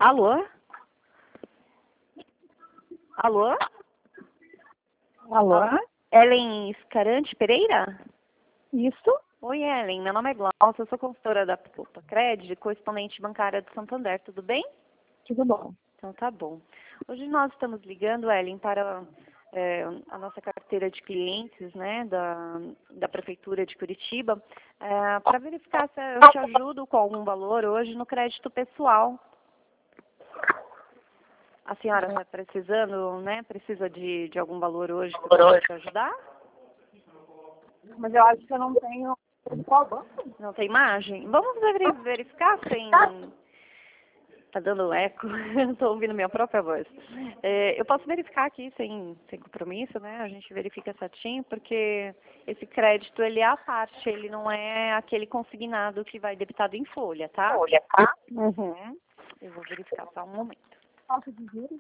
Alô? Alô? Alô? Ellen Scarante Pereira? Isso? Oi, Ellen. Meu nome é Glaucia, eu sou consultora da Poupa Cred, correspondente bancária do Santander. Tudo bem? Tudo bom. Então tá bom. Hoje nós estamos ligando, Ellen, para a nossa carteira de clientes, né, da Prefeitura de Curitiba, para verificar se eu te ajudo com algum valor hoje no crédito pessoal. A senhora está precisando, né? Precisa de algum valor hoje que eu possa te ajudar? Mas eu acho que eu não tenho... Qual banco? Não tem margem? Vamos verificar sem... Tá dando eco, estou ouvindo minha própria voz. Eu posso verificar aqui sem compromisso, né? A gente verifica certinho, porque esse crédito, ele é à parte, ele não é aquele consignado que vai debitado em folha, tá? Folha, tá? Uhum. Eu vou verificar só um momento. Taxa de juros?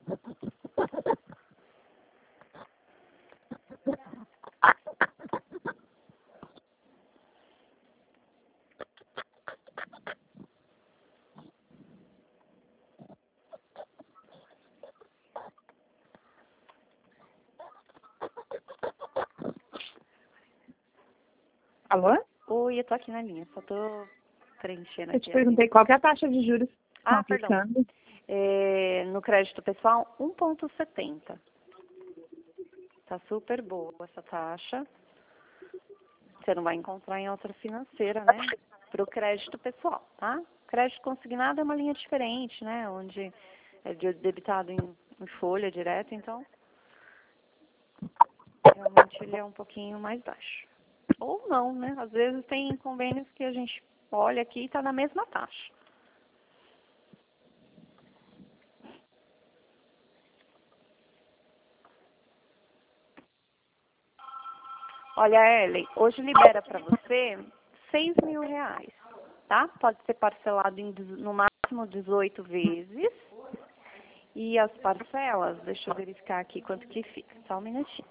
Alô? Oi, eu tô aqui na linha, só tô preenchendo Eu aqui te a linha. perguntei qual que é a taxa de juros que estão Perdão. aplicando. No crédito pessoal, 1,70. Tá super boa essa taxa. Você não vai encontrar em outra financeira, né? Para o crédito pessoal, tá? Crédito consignado é uma linha diferente, né? Onde é debitado em folha direto, então realmente ele é um pouquinho mais baixo. Ou não, né? Às vezes tem convênios que a gente olha aqui e está na mesma taxa. Olha, Ellen, hoje libera para você R$ 6.000, tá? Pode ser parcelado no máximo 18 vezes. E as parcelas, deixa eu verificar aqui quanto que fica. Só um minutinho.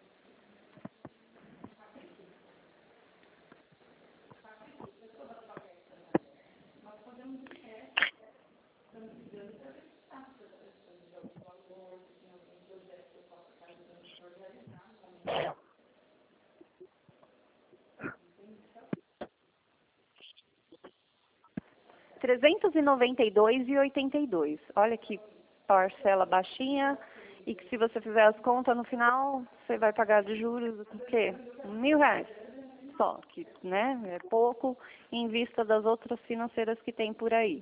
R$ 392,82. Olha que parcela baixinha. E que se você fizer as contas no final, você vai pagar de juros o quê? R$ 1.000 só, que, né, é pouco em vista das outras financeiras que tem por aí.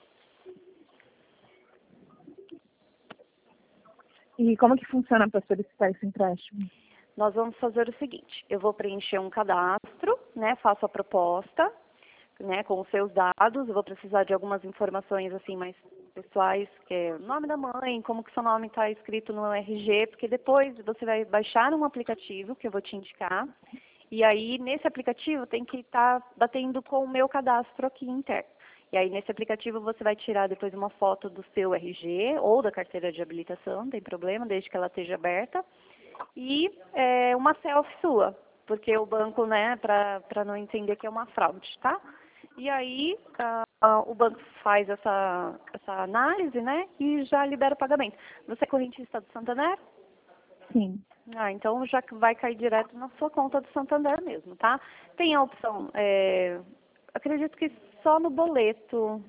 E como que funciona para solicitar esse empréstimo? Nós vamos fazer o seguinte, eu vou preencher um cadastro, né, faço a proposta, né, com os seus dados, eu vou precisar de algumas informações assim mais pessoais, que é o nome da mãe, como que seu nome está escrito no RG, porque depois você vai baixar um aplicativo que eu vou te indicar, e aí nesse aplicativo tem que estar batendo com o meu cadastro aqui interno. E aí nesse aplicativo você vai tirar depois uma foto do seu RG ou da carteira de habilitação, não tem problema, desde que ela esteja aberta, e uma selfie sua, porque o banco, né, para não entender que é uma fraude, tá? E aí o banco faz essa análise, né, e já libera o pagamento. Você é correntista do Santander? Sim. Então já vai cair direto na sua conta do Santander mesmo, tá? Tem a opção, acredito que só no boleto.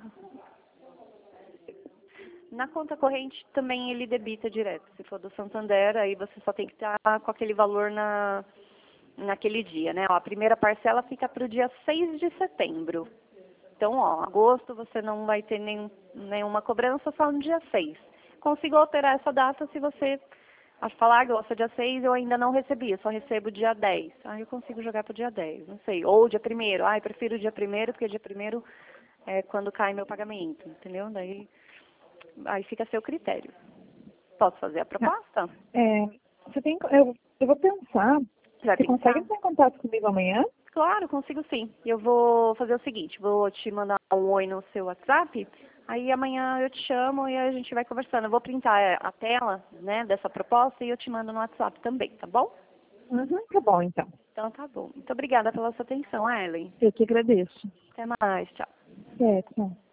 Na conta corrente também ele debita direto. Se for do Santander, aí você só tem que estar com aquele valor naquele dia, né? Ó, a primeira parcela fica para o dia 6 de setembro. Então, ó, agosto você não vai ter nenhuma cobrança, só no dia 6. Consigo alterar essa data se você falar, gosta dia 6, eu ainda não recebi, eu só recebo dia 10. Aí eu consigo jogar para o dia 10, não sei. Ou dia 1º, eu prefiro o dia 1º, porque dia 1º é quando cai meu pagamento, entendeu? Daí aí fica a seu critério. Posso fazer a proposta? Eu vou pensar. Vai Você pensar? consegue entrar em contato comigo amanhã? Claro, consigo sim. Eu vou fazer o seguinte, vou te mandar um oi no seu WhatsApp, aí amanhã eu te chamo e a gente vai conversando. Eu vou printar a tela, né, dessa proposta e eu te mando no WhatsApp também, tá bom? Uhum, tá bom, então. Então tá bom. Muito obrigada pela sua atenção, Ellen. Eu que agradeço. Até mais, tchau. Certo.